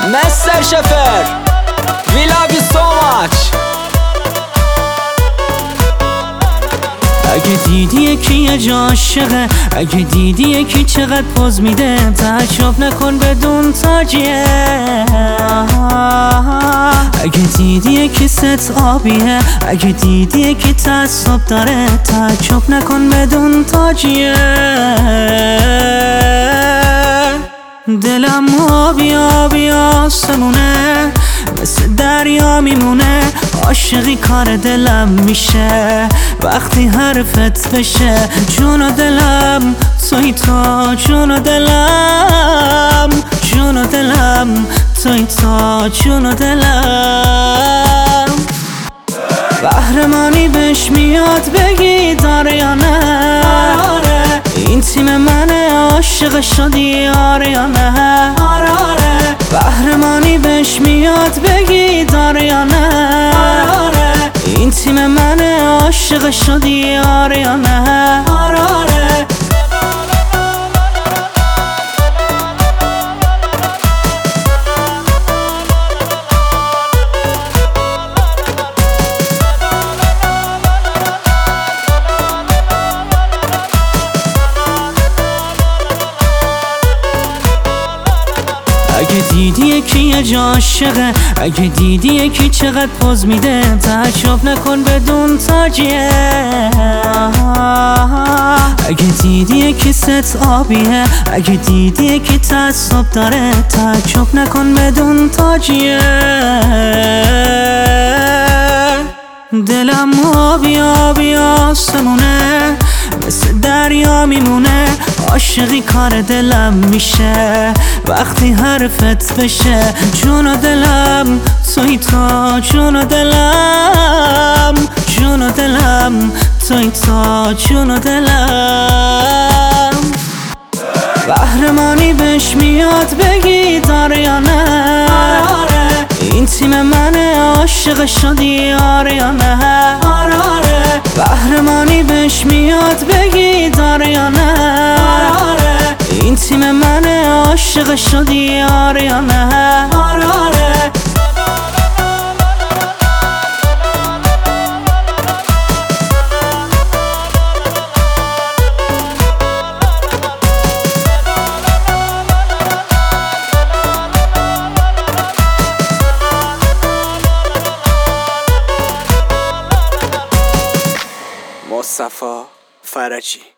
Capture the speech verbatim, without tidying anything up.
Mister Shaffer, we love you so much. اگه دیدی یکی یه جا عاشقه، اگه دیدی یکی چقدر پوز میده، تعجب نکن بدون تاجیه. اگه دیدی یکی ست آبیه، اگه دیدی یکی تعصب داره، تعجب نکن بدون تاجیه. دلم آبی آبی آسمونه، مثل دریا میمونه، عاشقی کار دلم میشه وقتی حرفت بشه. جون و دلم توی تو، جون و دلم، جون و دلم توی تو، جون و دلم. قهرمانی بهش میاد بگی داره یا نه، این تیم منه عاشق شدی آره یا نه. قهرمانی بهش میاد بگی داره یا نه، این تیم منه عاشق شدی آره یا نه. اگه دیدی یکی یه جا عاشقه، اگه دیدی یکی چقدر پوز میده، تعجب نکن بدون تاجیه. اگه دیدی یکی ست آبیه، اگه دیدی یکی تعصب داره، تعجب نکن بدون تاجیه. دلم آبی آبی آسمونه، مثل دریا میمونه، عاشقی کار دلم میشه وقتی حرفت بشه. جون و دلم توی تو، جون و دلم، جون و دلم توی تو، جون و دلم. قهرمانی بهش میاد بگی داره یا نه، این تیم منه عاشق شدی آره یا نه. قهرمانی بهش میاد بگی داره یا نه، این تیم منه عاشق شدی آره یا نه. مصطفی فرجی.